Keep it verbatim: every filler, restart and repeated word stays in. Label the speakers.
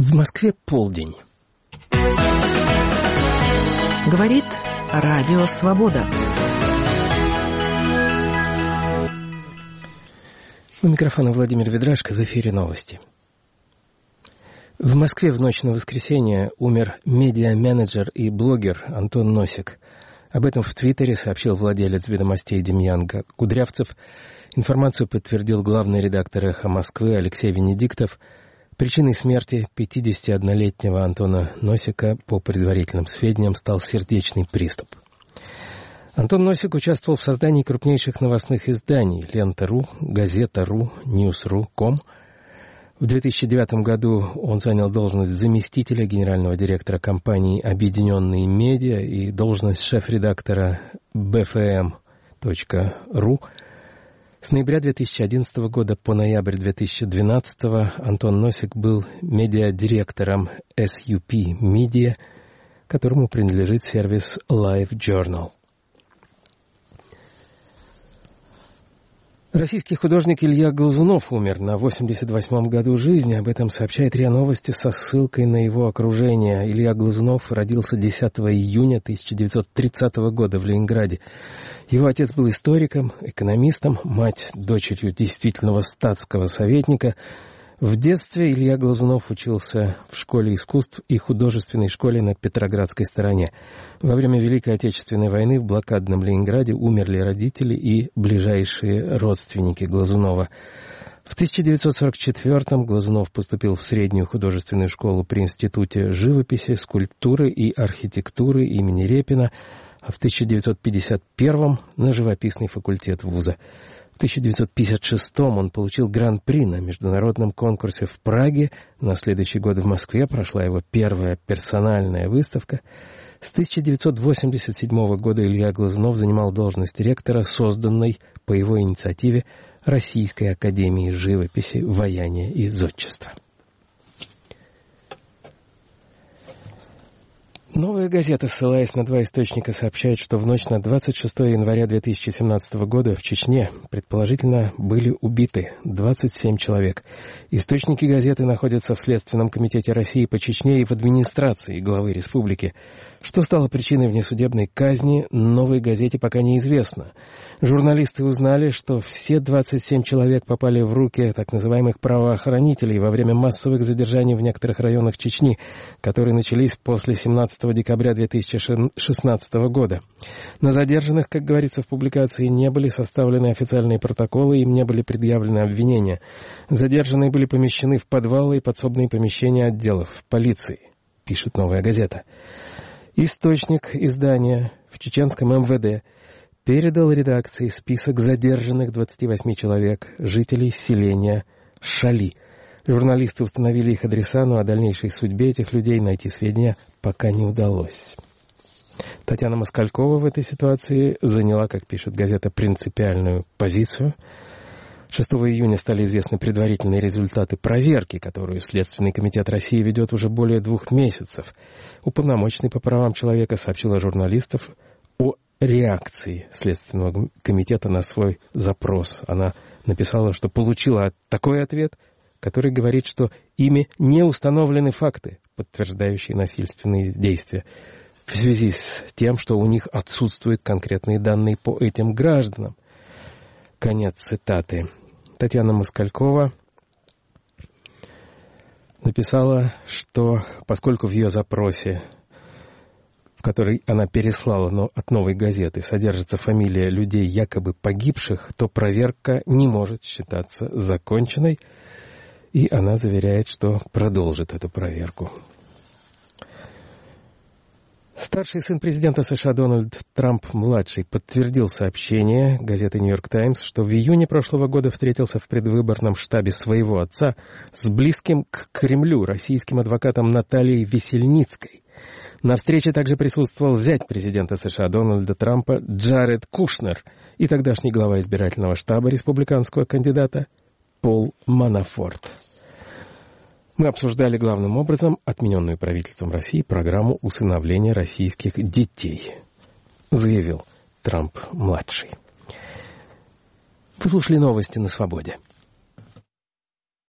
Speaker 1: В Москве полдень.
Speaker 2: Говорит Радио Свобода.
Speaker 1: У микрофона Владимир Ведрашко, в эфире новости. В Москве в ночь на воскресенье умер медиа-менеджер и блогер Антон Носик. Об этом в Твиттере сообщил владелец «Ведомостей» Демьян Кудрявцев. Информацию подтвердил главный редактор «Эхо Москвы» Алексей Венедиктов. Причиной смерти пятидесятиоднолетнего Антона Носика, по предварительным сведениям, стал сердечный приступ. Антон Носик участвовал в создании крупнейших новостных изданий «Лента.ру», «Газета.ру», «Ньюс.ру», «Ком». В две тысячи девятом году он занял должность заместителя генерального директора компании «Объединенные медиа» и должность шеф-редактора бэ эф эм точка ру. С ноября две тысячи одиннадцатого года по ноябрь две тысячи двенадцатого Антон Носик был медиадиректором эс ю пи Media, которому принадлежит сервис LiveJournal. Российский художник Илья Глазунов умер на восемьдесят восьмом году жизни. Об этом сообщает РИА Новости со ссылкой на его окружение. Илья Глазунов родился десятого июня тысяча девятьсот тридцатого года в Ленинграде. Его отец был историком, экономистом, мать — дочерью действительного статского советника. В детстве Илья Глазунов учился в школе искусств и художественной школе на Петроградской стороне. Во время Великой Отечественной войны в блокадном Ленинграде умерли родители и ближайшие родственники Глазунова. В тысяча девятьсот сорок четвёртом Глазунов поступил в среднюю художественную школу при Институте живописи, скульптуры и архитектуры имени Репина, а в тысяча девятьсот пятьдесят первом на живописный факультет вуза. В тысяча девятьсот пятьдесят шестом он получил гран-при на международном конкурсе в Праге. На следующий год в Москве прошла его первая персональная выставка. С тысяча девятьсот восемьдесят седьмого года Илья Глазунов занимал должность ректора, созданной по его инициативе Российской академии живописи, ваяния и зодчества. «Новая газета», ссылаясь на два источника, сообщает, что в ночь на двадцать шестое января две тысячи семнадцатого года в Чечне, предположительно, были убиты двадцать семь человек. Источники газеты находятся в Следственном комитете России по Чечне и в администрации главы республики. Что стало причиной внесудебной казни, «Новой газете» пока неизвестно. Журналисты узнали, что все двадцать семь человек попали в руки так называемых правоохранителей во время массовых задержаний в некоторых районах Чечни, которые начались после семнадцатого декабря две тысячи шестнадцатого года. На задержанных, как говорится в публикации, не были составлены официальные протоколы, им не были предъявлены обвинения. Задержанные были помещены в подвалы и подсобные помещения отделов полиции, пишет «Новая газета». Источник издания в чеченском эм вэ дэ передал редакции список задержанных двадцати восьми человек, жителей селения Шали. Журналисты установили их адреса, но о дальнейшей судьбе этих людей найти сведения пока не удалось. Татьяна Москалькова в этой ситуации заняла, как пишет газета, принципиальную позицию. шестого июня стали известны предварительные результаты проверки, которую Следственный комитет России ведет уже более двух месяцев. Уполномоченный по правам человека сообщила журналистам о реакции Следственного комитета на свой запрос. Она написала, что получила такой ответ, который говорит, что ими не установлены факты, подтверждающие насильственные действия, в связи с тем, что у них отсутствуют конкретные данные по этим гражданам. Конец цитаты. Татьяна Москалькова написала, что поскольку в ее запросе, в который она переслала но от «Новой газеты», содержится фамилия людей, якобы погибших, то проверка не может считаться законченной, и она заверяет, что продолжит эту проверку. Старший сын президента США Дональд Трамп-младший подтвердил сообщение газеты «Нью-Йорк Таймс», что в июне прошлого года встретился в предвыборном штабе своего отца с близким к Кремлю российским адвокатом Натальей Весельницкой. На встрече также присутствовал зять президента США Дональда Трампа Джаред Кушнер и тогдашний глава избирательного штаба республиканского кандидата Пол Манафорт. Мы обсуждали главным образом отмененную правительством России программу усыновления российских детей, заявил Трамп-младший. Вы слушали новости на Свободе.